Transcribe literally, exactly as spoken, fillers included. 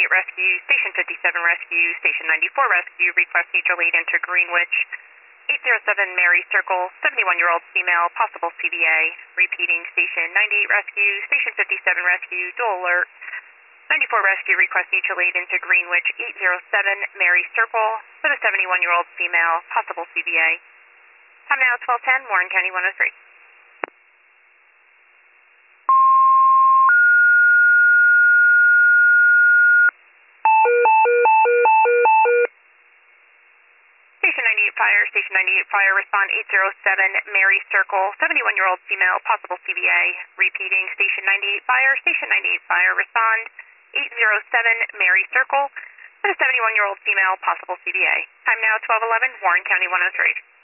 eight Rescue, Station fifty-seven Rescue, Station ninety-four Rescue, request mutual aid into Greenwich, eight zero seven Mary Circle, seventy-one-year-old female, possible C V A. Repeating, Station ninety-eight Rescue, Station fifty-seven Rescue, dual alert, ninety-four Rescue, request mutual aid into Greenwich, eight zero seven Mary Circle, for the seventy-one-year-old female, possible C V A. Time now twelve ten, Warren County one oh three. Station ninety-eight Fire, Station ninety-eight Fire, respond eight zero seven Mary Circle, seventy-one-year-old female, possible C V A. Repeating, Station ninety-eight Fire, Station ninety-eight Fire, respond eight zero seven Mary Circle, for the seventy-one-year-old female, possible C V A. Time now twelve eleven, Warren County one oh three.